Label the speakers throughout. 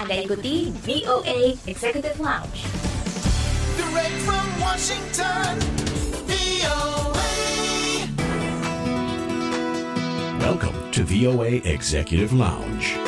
Speaker 1: Anda ikuti VOA Executive Lounge.
Speaker 2: Direct from Washington, VOA.
Speaker 3: Welcome to VOA Executive Lounge.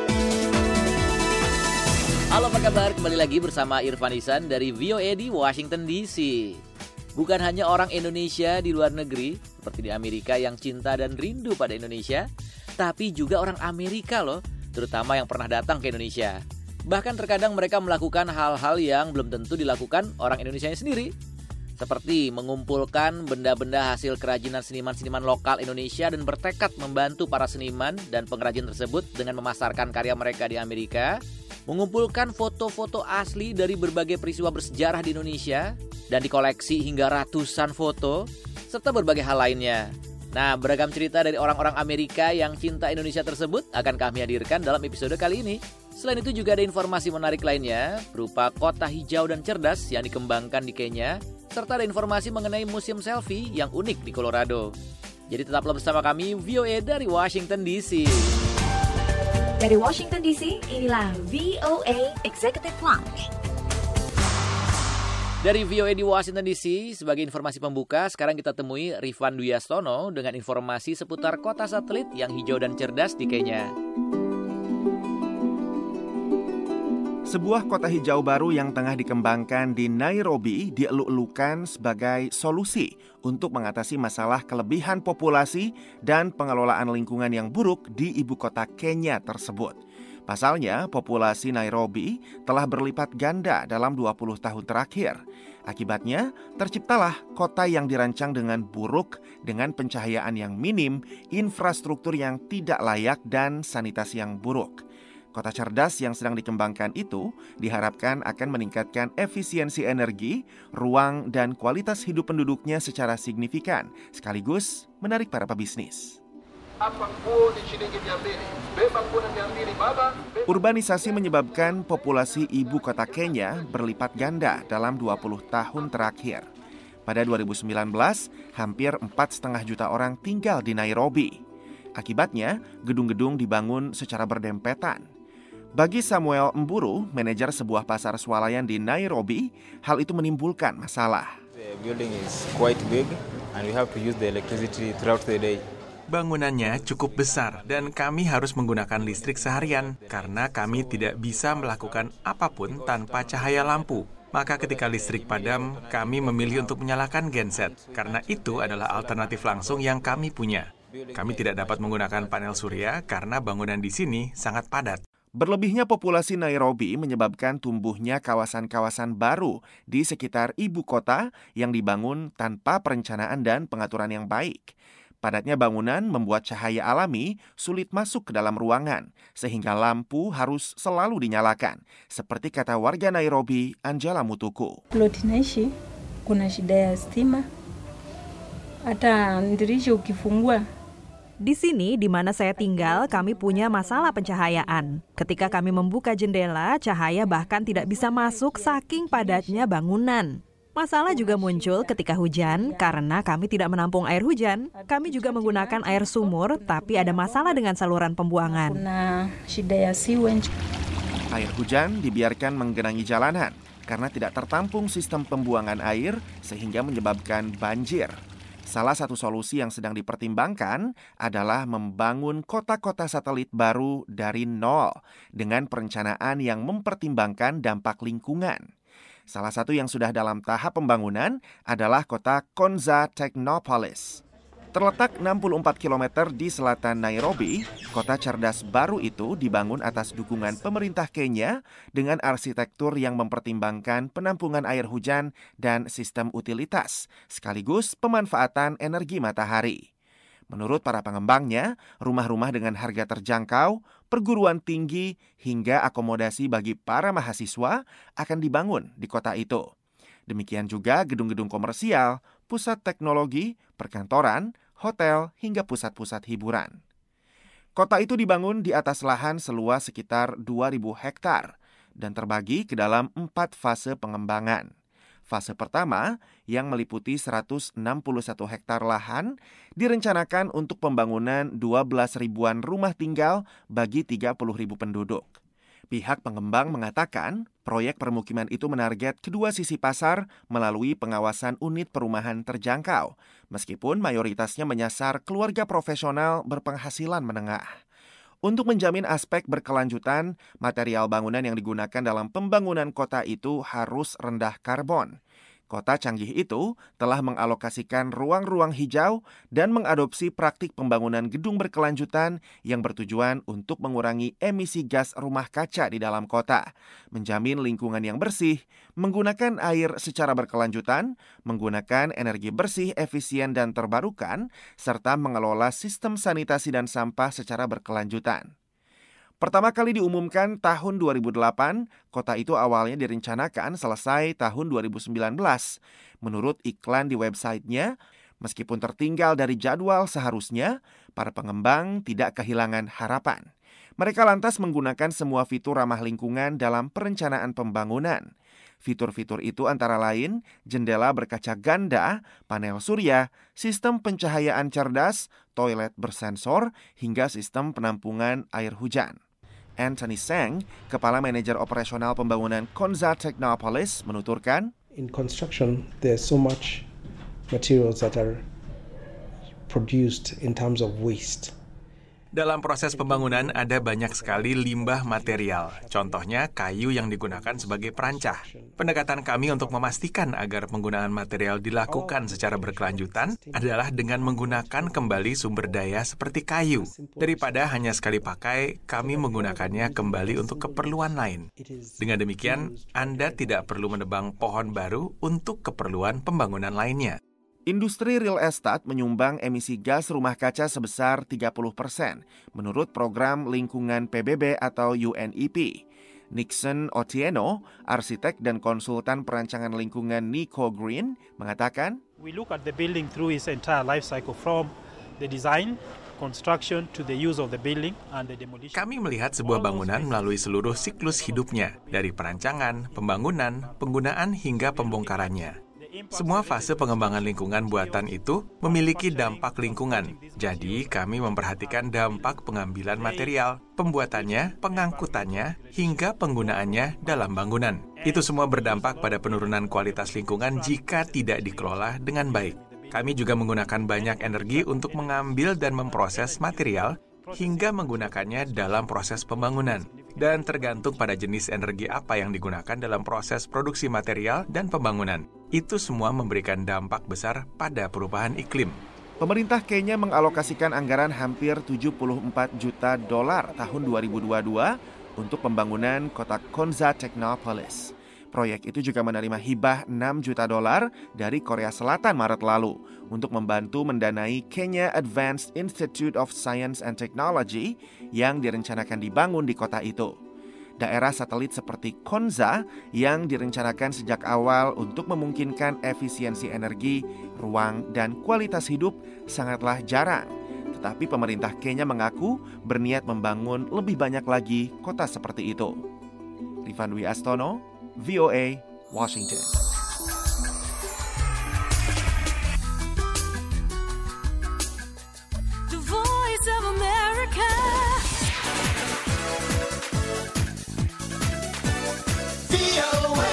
Speaker 4: Halo, apa kabar? Kembali lagi bersama Irfan Ihsan dari VOA di Washington DC. Bukan hanya orang Indonesia di luar negeri, seperti di Amerika yang cinta dan rindu pada Indonesia, tapi juga orang Amerika loh, terutama yang pernah datang ke Indonesia. Bahkan terkadang mereka melakukan hal-hal yang belum tentu dilakukan orang Indonesia sendiri. Seperti mengumpulkan benda-benda hasil kerajinan seniman-seniman lokal Indonesia dan bertekad membantu para seniman dan pengrajin tersebut dengan memasarkan karya mereka di Amerika. Mengumpulkan foto-foto asli dari berbagai peristiwa bersejarah di Indonesia dan dikoleksi hingga ratusan foto, serta berbagai hal lainnya. Nah, beragam cerita dari orang-orang Amerika yang cinta Indonesia tersebut akan kami hadirkan dalam episode kali ini. Selain itu juga ada informasi menarik lainnya, berupa kota hijau dan cerdas yang dikembangkan di Kenya, serta ada informasi mengenai museum selfie yang unik di Colorado. Jadi tetaplah bersama kami, VOA dari Washington DC.
Speaker 1: Dari Washington DC, inilah VOA Executive Lounge.
Speaker 4: Dari VOA di Washington DC, sebagai informasi pembuka, sekarang kita temui Rifan Dwi Astono dengan informasi seputar kota satelit yang hijau dan cerdas di Kenya.
Speaker 5: Sebuah kota hijau baru yang tengah dikembangkan di Nairobi dieluk-elukan sebagai solusi untuk mengatasi masalah kelebihan populasi dan pengelolaan lingkungan yang buruk di ibu kota Kenya tersebut. Pasalnya, populasi Nairobi telah berlipat ganda dalam 20 tahun terakhir. Akibatnya, terciptalah kota yang dirancang dengan buruk, dengan pencahayaan yang minim, infrastruktur yang tidak layak, dan sanitasi yang buruk. Kota cerdas yang sedang dikembangkan itu diharapkan akan meningkatkan efisiensi energi, ruang, dan kualitas hidup penduduknya secara signifikan, sekaligus menarik para pebisnis. Urbanisasi menyebabkan populasi ibu kota Kenya berlipat ganda dalam 20 tahun terakhir. Pada 2019, hampir 4,5 juta orang tinggal di Nairobi. Akibatnya, gedung-gedung dibangun secara berdempetan. Bagi Samuel Mburu, manajer sebuah pasar swalayan di Nairobi, hal itu menimbulkan masalah.
Speaker 6: The building is quite big and we have to use the electricity throughout the day.
Speaker 7: Bangunannya cukup besar dan kami harus menggunakan listrik seharian karena kami tidak bisa melakukan apapun tanpa cahaya lampu. Maka ketika listrik padam, kami memilih untuk menyalakan genset karena itu adalah alternatif langsung yang kami punya. Kami tidak dapat menggunakan panel surya karena bangunan di sini sangat padat.
Speaker 5: Berlebihnya populasi Nairobi menyebabkan tumbuhnya kawasan-kawasan baru di sekitar ibu kota yang dibangun tanpa perencanaan dan pengaturan yang baik. Padatnya bangunan membuat cahaya alami sulit masuk ke dalam ruangan, sehingga lampu harus selalu dinyalakan, seperti kata warga Nairobi, Angela Mutuku.
Speaker 8: Ploti naishi kuna shida ya stima, hata dirisha ukifungua.
Speaker 9: Di sini, di mana saya tinggal, kami punya masalah pencahayaan. Ketika kami membuka jendela, cahaya bahkan tidak bisa masuk saking padatnya bangunan. Masalah juga muncul ketika hujan, karena kami tidak menampung air hujan. Kami juga menggunakan air sumur, tapi ada masalah dengan saluran pembuangan.
Speaker 5: Air hujan dibiarkan menggenangi jalanan, karena tidak tertampung sistem pembuangan air, sehingga menyebabkan banjir. Salah satu solusi yang sedang dipertimbangkan adalah membangun kota-kota satelit baru dari nol dengan perencanaan yang mempertimbangkan dampak lingkungan. Salah satu yang sudah dalam tahap pembangunan adalah kota Konza Technopolis. Terletak 64 km di selatan Nairobi, kota cerdas baru itu dibangun atas dukungan pemerintah Kenya dengan arsitektur yang mempertimbangkan penampungan air hujan dan sistem utilitas, sekaligus pemanfaatan energi matahari. Menurut para pengembangnya, rumah-rumah dengan harga terjangkau, perguruan tinggi, hingga akomodasi bagi para mahasiswa akan dibangun di kota itu. Demikian juga gedung-gedung komersial, pusat teknologi, perkantoran, hotel, hingga pusat-pusat hiburan. Kota itu dibangun di atas lahan seluas sekitar 2.000 hektar dan terbagi ke dalam 4 fase pengembangan. Fase pertama, yang meliputi 161 hektar lahan, direncanakan untuk pembangunan 12 ribuan rumah tinggal bagi 30.000 penduduk. Pihak pengembang mengatakan proyek permukiman itu menarget kedua sisi pasar melalui pengawasan unit perumahan terjangkau, meskipun mayoritasnya menyasar keluarga profesional berpenghasilan menengah. Untuk menjamin aspek berkelanjutan, material bangunan yang digunakan dalam pembangunan kota itu harus rendah karbon. Kota canggih itu telah mengalokasikan ruang-ruang hijau dan mengadopsi praktik pembangunan gedung berkelanjutan yang bertujuan untuk mengurangi emisi gas rumah kaca di dalam kota, menjamin lingkungan yang bersih, menggunakan air secara berkelanjutan, menggunakan energi bersih, efisien dan terbarukan, serta mengelola sistem sanitasi dan sampah secara berkelanjutan. Pertama kali diumumkan tahun 2008, kota itu awalnya direncanakan selesai tahun 2019. Menurut iklan di websitenya, meskipun tertinggal dari jadwal seharusnya, para pengembang tidak kehilangan harapan. Mereka lantas menggunakan semua fitur ramah lingkungan dalam perencanaan pembangunan. Fitur-fitur itu antara lain jendela berkaca ganda, panel surya, sistem pencahayaan cerdas, toilet bersensor, hingga sistem penampungan air hujan. Anthony Seng, Kepala Manajer Operasional Pembangunan Konza Technopolis, menuturkan,
Speaker 10: In construction, there's so much materials that are produced in terms of waste.
Speaker 7: Dalam proses pembangunan ada banyak sekali limbah material, contohnya kayu yang digunakan sebagai perancah. Pendekatan kami untuk memastikan agar penggunaan material dilakukan secara berkelanjutan adalah dengan menggunakan kembali sumber daya seperti kayu. Daripada hanya sekali pakai, kami menggunakannya kembali untuk keperluan lain. Dengan demikian, Anda tidak perlu menebang pohon baru untuk keperluan pembangunan lainnya.
Speaker 5: Industri real estate menyumbang emisi gas rumah kaca sebesar 30% menurut program lingkungan PBB atau UNEP. Nixon Otieno, arsitek dan konsultan perancangan lingkungan Nico Green, mengatakan,
Speaker 11: We look at the building through its entire life cycle from the design, construction to the use of the building and the demolition.
Speaker 7: Kami melihat sebuah bangunan melalui seluruh siklus hidupnya, dari perancangan, pembangunan, penggunaan hingga pembongkarannya. Semua fase pengembangan lingkungan buatan itu memiliki dampak lingkungan. Jadi, kami memperhatikan dampak pengambilan material, pembuatannya, pengangkutannya, hingga penggunaannya dalam bangunan. Itu semua berdampak pada penurunan kualitas lingkungan jika tidak dikelola dengan baik. Kami juga menggunakan banyak energi untuk mengambil dan memproses material hingga menggunakannya dalam proses pembangunan. Dan tergantung pada jenis energi apa yang digunakan dalam proses produksi material dan pembangunan. Itu semua memberikan dampak besar pada perubahan iklim.
Speaker 5: Pemerintah Kenya mengalokasikan anggaran hampir 74 juta dolar tahun 2022 untuk pembangunan kota Konza Technopolis. Proyek itu juga menerima hibah 6 juta dolar dari Korea Selatan Maret lalu untuk membantu mendanai Kenya Advanced Institute of Science and Technology yang direncanakan dibangun di kota itu. Daerah satelit seperti Konza yang direncanakan sejak awal untuk memungkinkan efisiensi energi, ruang, dan kualitas hidup sangatlah jarang. Tetapi pemerintah Kenya mengaku berniat membangun lebih banyak lagi kota seperti itu. Rifan Dwi Astono, VOA, Washington.
Speaker 2: The Voice of America. VOA.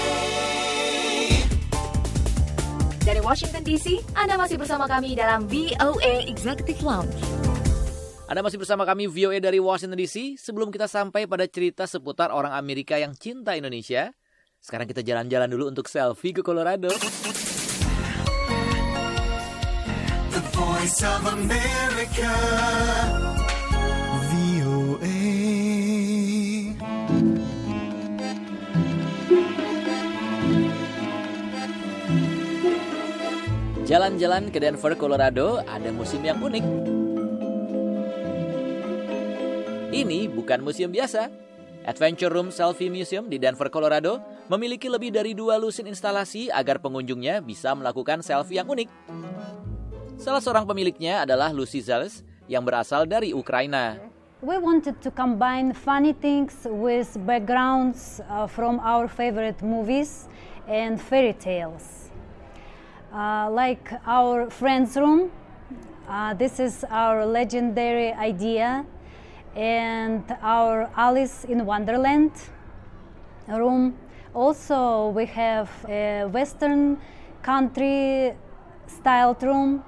Speaker 1: Dari Washington DC, Anda masih bersama kami dalam VOA Executive Lounge.
Speaker 4: Anda masih bersama kami VOA dari Washington DC. Sebelum kita sampai pada cerita seputar orang Amerika yang cinta Indonesia, sekarang kita jalan-jalan dulu untuk selfie ke Colorado.
Speaker 2: The Voice of America. VOA.
Speaker 4: Jalan-jalan ke Denver, Colorado, ada museum yang unik. Ini bukan museum biasa. Adventure Room Selfie Museum di Denver, Colorado memiliki lebih dari 2 lusin instalasi agar pengunjungnya bisa melakukan selfie yang unik. Salah seorang pemiliknya adalah Lucy Zales yang berasal dari Ukraina.
Speaker 12: We wanted to combine funny things with backgrounds from our favorite movies and fairy tales. Like our friend's room, this is our legendary idea. and our Alice in Wonderland room. Also, we have a Western country style room,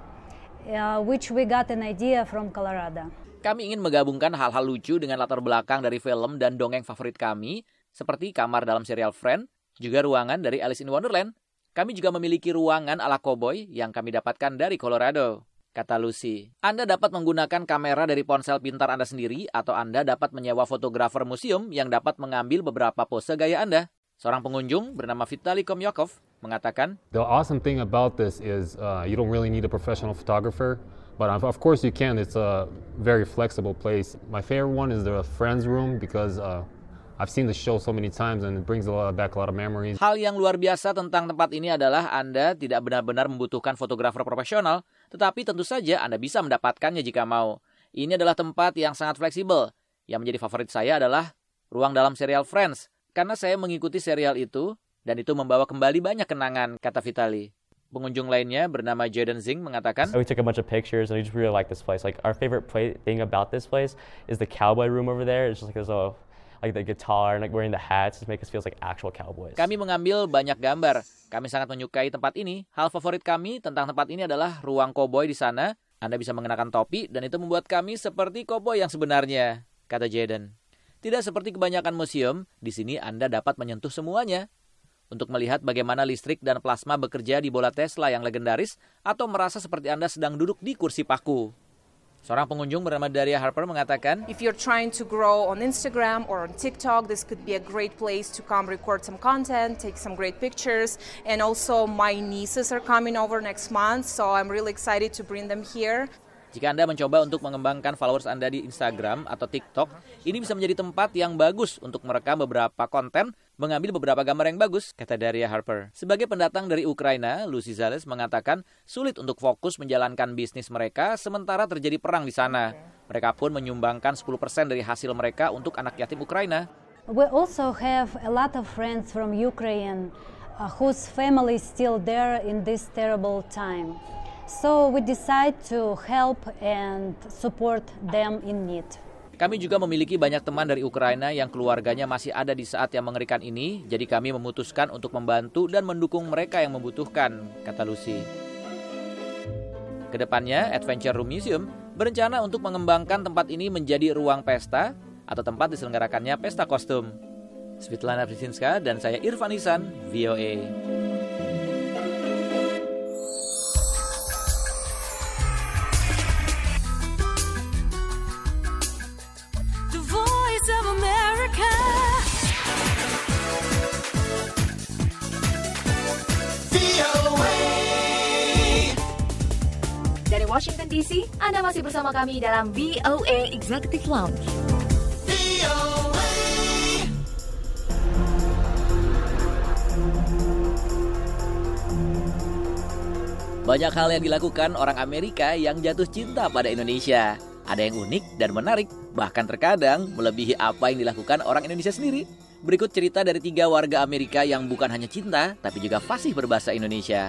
Speaker 12: which we got an idea from Colorado.
Speaker 4: Kami ingin menggabungkan hal-hal lucu dengan latar belakang dari film dan dongeng favorit kami, seperti kamar dalam serial Friends, juga ruangan dari Alice in Wonderland. Kami juga memiliki ruangan ala koboi yang kami dapatkan dari Colorado, kata Lucy. Anda dapat menggunakan kamera dari ponsel pintar Anda sendiri, atau Anda dapat menyewa fotografer museum yang dapat mengambil beberapa pose gaya Anda. Seorang pengunjung bernama Vitaly Komyakov mengatakan,
Speaker 13: The awesome thing about this is you don't really need a professional photographer, but of course you can. It's a very flexible place. My favorite one is the Friends room because I've seen the show so many times and it brings back a lot of memories.
Speaker 4: Hal yang luar biasa tentang tempat ini adalah Anda tidak benar-benar membutuhkan fotografer profesional, tetapi tentu saja Anda bisa mendapatkannya jika mau. Ini adalah tempat yang sangat fleksibel. Yang menjadi favorit saya adalah ruang dalam serial Friends, karena saya mengikuti serial itu, dan itu membawa kembali banyak kenangan, kata Vitaly. Pengunjung lainnya bernama Jaden Zing mengatakan,
Speaker 14: We took a bunch of pictures and we just really like this place. Like our favorite thing about this place is the cowboy room over there. It's just like there's like the guitar and like wearing the hats just make us feel like actual cowboys.
Speaker 4: Kami mengambil banyak gambar. Kami sangat menyukai tempat ini. Hal favorit kami tentang tempat ini adalah ruang koboi di sana. Anda bisa mengenakan topi dan itu membuat kami seperti koboi yang sebenarnya, kata Jaden. Tidak seperti kebanyakan museum, di sini Anda dapat menyentuh semuanya. Untuk melihat bagaimana listrik dan plasma bekerja di bola Tesla yang legendaris, atau merasa seperti Anda sedang duduk di kursi paku. Seorang pengunjung bernama Daria Harper mengatakan,
Speaker 15: If you're trying to grow on Instagram or on TikTok, this could be a great place to come record some content, take some great pictures. And also my nieces are coming over next month, so I'm really excited to bring them here.
Speaker 4: Jika Anda mencoba untuk mengembangkan followers Anda di Instagram atau TikTok, ini bisa menjadi tempat yang bagus untuk merekam beberapa konten, mengambil beberapa gambar yang bagus, kata Daria Harper. Sebagai pendatang dari Ukraina, Lucy Zales mengatakan sulit untuk fokus menjalankan bisnis mereka sementara terjadi perang di sana. Mereka pun menyumbangkan 10% dari hasil mereka untuk anak yatim Ukraina.
Speaker 12: We also have a lot of friends from Ukraine whose family is still there in this terrible time. So we decide to help and support them in need.
Speaker 4: Kami juga memiliki banyak teman dari Ukraina yang keluarganya masih ada di saat yang mengerikan ini, jadi kami memutuskan untuk membantu dan mendukung mereka yang membutuhkan, kata Lucy. Kedepannya, Adventure Room Museum berencana untuk mengembangkan tempat ini menjadi ruang pesta atau tempat diselenggarakannya pesta kostum. Svetlana Prisinska dan saya Irfan Ihsan, VOA.
Speaker 1: Dari Washington DC, Anda masih bersama kami dalam VOA Executive Lounge.
Speaker 4: Banyak hal yang dilakukan orang Amerika yang jatuh cinta pada Indonesia. Ada yang unik dan menarik, bahkan terkadang melebihi apa yang dilakukan orang Indonesia sendiri. Berikut cerita dari 3 warga Amerika yang bukan hanya cinta, tapi juga fasih berbahasa Indonesia.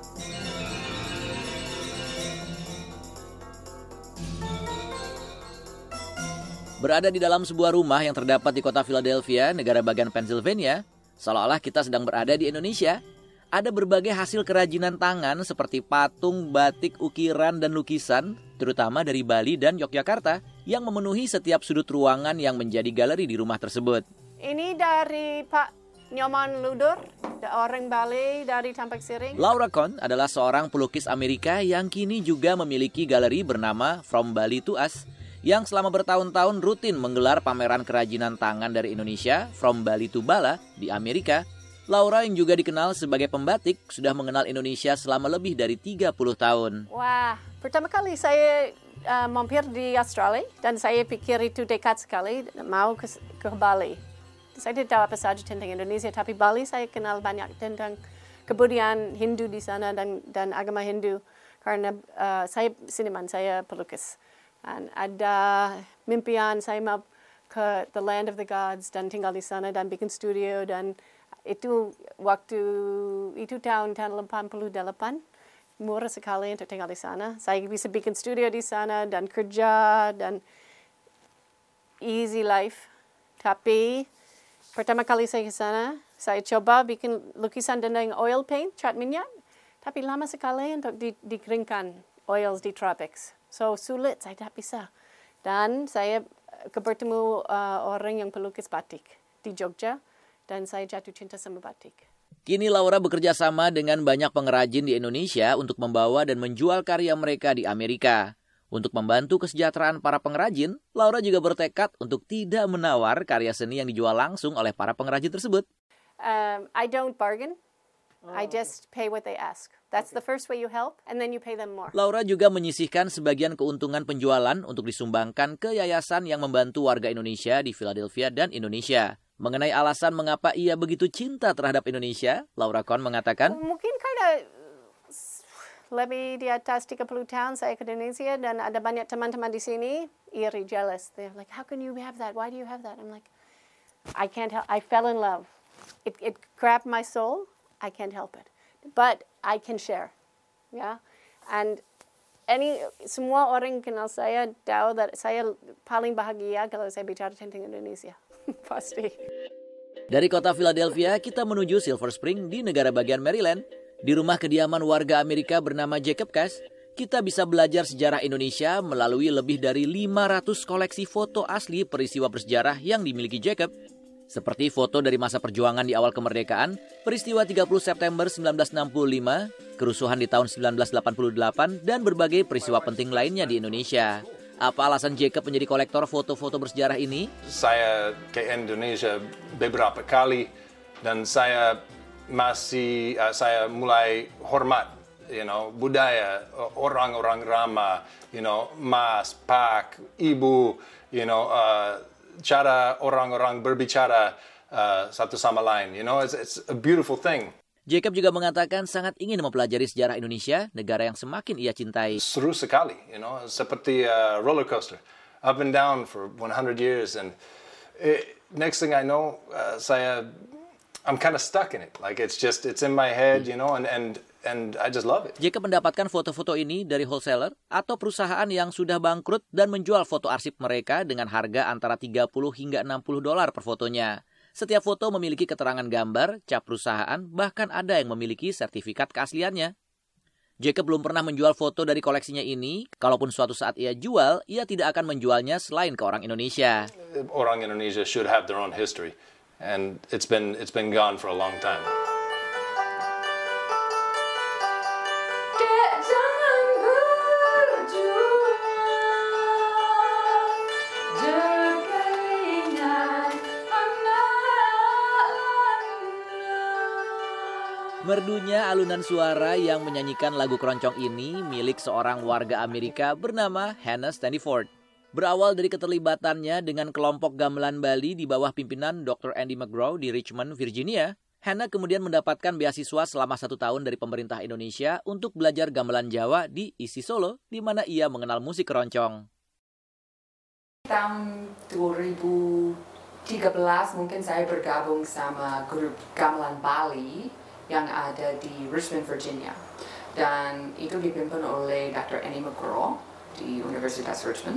Speaker 4: Berada di dalam sebuah rumah yang terdapat di kota Philadelphia, negara bagian Pennsylvania, seolah-olah kita sedang berada di Indonesia. Ada berbagai hasil kerajinan tangan seperti patung, batik, ukiran, dan lukisan, terutama dari Bali dan Yogyakarta, yang memenuhi setiap sudut ruangan yang menjadi galeri di rumah tersebut.
Speaker 16: Ini dari Pak Nyoman Ludur, orang Bali dari Tampak Siring.
Speaker 4: Laura Kohn adalah seorang pelukis Amerika yang kini juga memiliki galeri bernama From Bali to Us, yang selama bertahun-tahun rutin menggelar pameran kerajinan tangan dari Indonesia, From Bali to Bala, di Amerika. Laura yang juga dikenal sebagai pembatik sudah mengenal Indonesia selama lebih dari 30 tahun.
Speaker 16: Wah, pertama kali saya mampir di Australia dan saya pikir itu dekat sekali, mau ke Bali. Saya tidak tahu apa saja tentang Indonesia, tapi Bali saya kenal banyak tentang kebudayaan Hindu di sana dan agama Hindu. Karena saya seniman, saya pelukis. Dan ada mimpian saya mau ke the land of the gods dan tinggal di sana dan bikin studio, dan itu waktu itu tahun 88, murah sekali untuk tinggal di sana. Saya bisa bikin studio di sana dan kerja, dan easy life. Tapi pertama kali saya ke sana, saya coba bikin lukisan dengan oil paint, cat minyak. Tapi lama sekali untuk dikeringkan oils di tropics. So sulit, saya tidak bisa. Dan saya bertemu orang yang pelukis batik di Jogja, dan saya jatuh cinta sama batik.
Speaker 4: Kini Laura bekerja sama dengan banyak pengrajin di Indonesia untuk membawa dan menjual karya mereka di Amerika. Untuk membantu kesejahteraan para pengrajin, Laura juga bertekad untuk tidak menawar karya seni yang dijual langsung oleh para pengrajin tersebut.
Speaker 16: I don't bargain. I just pay what they ask. That's the first way you help, and then you pay them more.
Speaker 4: Laura juga menyisihkan sebagian keuntungan penjualan untuk disumbangkan ke yayasan yang membantu warga Indonesia di Philadelphia dan Indonesia. Mengenai alasan mengapa ia begitu cinta terhadap Indonesia, Laura Kohn mengatakan,
Speaker 16: mungkin karena lebih di atas 30 tahun saya ke Indonesia dan ada banyak teman-teman di sini, iri, jealous. They're like, how can you have that? Why do you have that? I'm like, I can't help. I fell in love. It grabbed my soul. I can't help it. But I can share. Yeah. And semua orang kenal saya tahu that saya paling bahagia kalau saya bicara tentang Indonesia. Pasti.
Speaker 4: Dari kota Philadelphia, kita menuju Silver Spring di negara bagian Maryland. Di rumah kediaman warga Amerika bernama Jacob Cass, kita bisa belajar sejarah Indonesia melalui lebih dari 500 koleksi foto asli peristiwa bersejarah yang dimiliki Jacob. Seperti foto dari masa perjuangan di awal kemerdekaan, peristiwa 30 September 1965, kerusuhan di tahun 1988, dan berbagai peristiwa penting lainnya di Indonesia. Apa alasan Jacob menjadi kolektor foto-foto bersejarah ini?
Speaker 17: Saya ke Indonesia beberapa kali dan saya mulai hormat, budaya orang-orang ramah, mas, pak, ibu, cara orang-orang berbicara satu sama lain. It's a beautiful thing.
Speaker 4: Jacob juga mengatakan sangat ingin mempelajari sejarah Indonesia, negara yang semakin ia cintai.
Speaker 17: Seru sekali, seperti roller coaster, up and down for 100 years, and next thing I know, I'm kind of stuck in it. Like it's in my head, and I just love it.
Speaker 4: Jacob mendapatkan foto-foto ini dari wholesaler atau perusahaan yang sudah bangkrut dan menjual foto arsip mereka dengan harga antara $30 hingga $60 per fotonya. Setiap foto memiliki keterangan gambar, cap perusahaan, bahkan ada yang memiliki sertifikat keasliannya. Jacob belum pernah menjual foto dari koleksinya ini. Kalaupun suatu saat ia jual, ia tidak akan menjualnya selain ke orang Indonesia.
Speaker 17: Orang Indonesia should have their own history, and it's been gone for a long time.
Speaker 4: Merdunya alunan suara yang menyanyikan lagu keroncong ini milik seorang warga Amerika bernama Hannah Standiford. Berawal dari keterlibatannya dengan kelompok gamelan Bali di bawah pimpinan Dr. Andy McGraw di Richmond, Virginia, Hannah kemudian mendapatkan beasiswa selama 1 tahun dari pemerintah Indonesia untuk belajar gamelan Jawa di ISI Solo, di mana ia mengenal musik keroncong.
Speaker 18: Tahun 2013 mungkin saya bergabung sama grup gamelan Bali yang ada di Richmond, Virginia. Dan itu dipimpin oleh Dr. Andy McGraw di Universitas Richmond.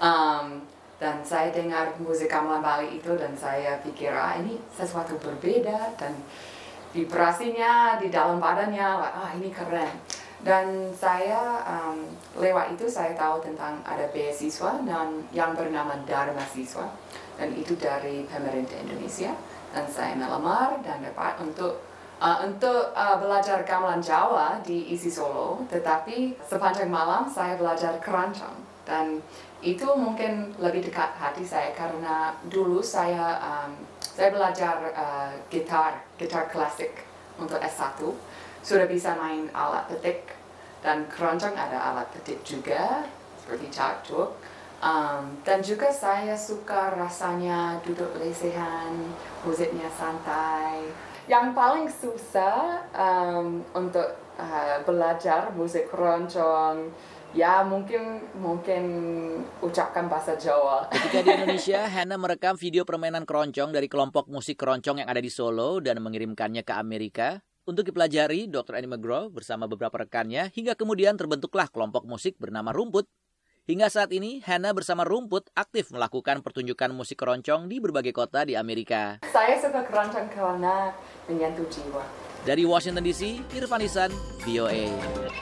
Speaker 18: Dan saya dengar musik gamelan Bali itu dan saya pikir, ini sesuatu berbeda dan vibrasinya di dalam badannya, ini keren. Dan saya, lewat itu saya tahu tentang ada beasiswa dan yang bernama Dharma Siswa. Dan itu dari pemerintah Indonesia. Dan saya melamar dan dapat untuk belajar gamelan Jawa di ISI Solo, tetapi sepanjang malam saya belajar keroncong. Dan itu mungkin lebih dekat hati saya karena dulu saya belajar gitar klasik untuk S1. Sudah bisa main alat petik dan keroncong ada alat petik juga seperti cakduk. Dan juga saya suka rasanya duduk lesehan, musiknya santai. Yang paling susah untuk belajar musik keroncong, ya mungkin ucapkan bahasa Jawa.
Speaker 4: Ketika di Indonesia, Hannah merekam video permainan keroncong dari kelompok musik keroncong yang ada di Solo dan mengirimkannya ke Amerika. Untuk dipelajari, Dr. Andy McGraw bersama beberapa rekannya hingga kemudian terbentuklah kelompok musik bernama Rumput. Hingga saat ini, Hannah bersama Rumput aktif melakukan pertunjukan musik keroncong di berbagai kota di Amerika.
Speaker 18: Saya suka keroncong karena menyentuh jiwa.
Speaker 4: Dari Washington DC, Irfan Ihsan, VOA.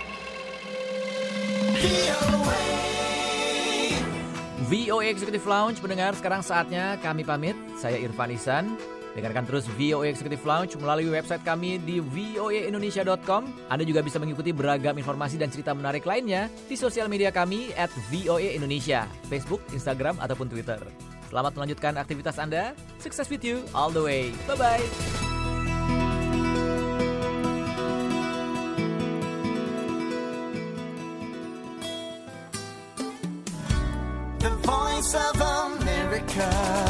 Speaker 4: VOA Executive Lounge, pendengar, sekarang saatnya kami pamit. Saya Irfan Ihsan. Dengarkan terus VOA Executive Lounge melalui website kami di voaindonesia.com. Anda juga bisa mengikuti beragam informasi dan cerita menarik lainnya di sosial media kami @voaindonesia, Facebook, Instagram, ataupun Twitter. Selamat melanjutkan aktivitas Anda. Success with you all the way. Bye-bye.
Speaker 2: The Voice of America.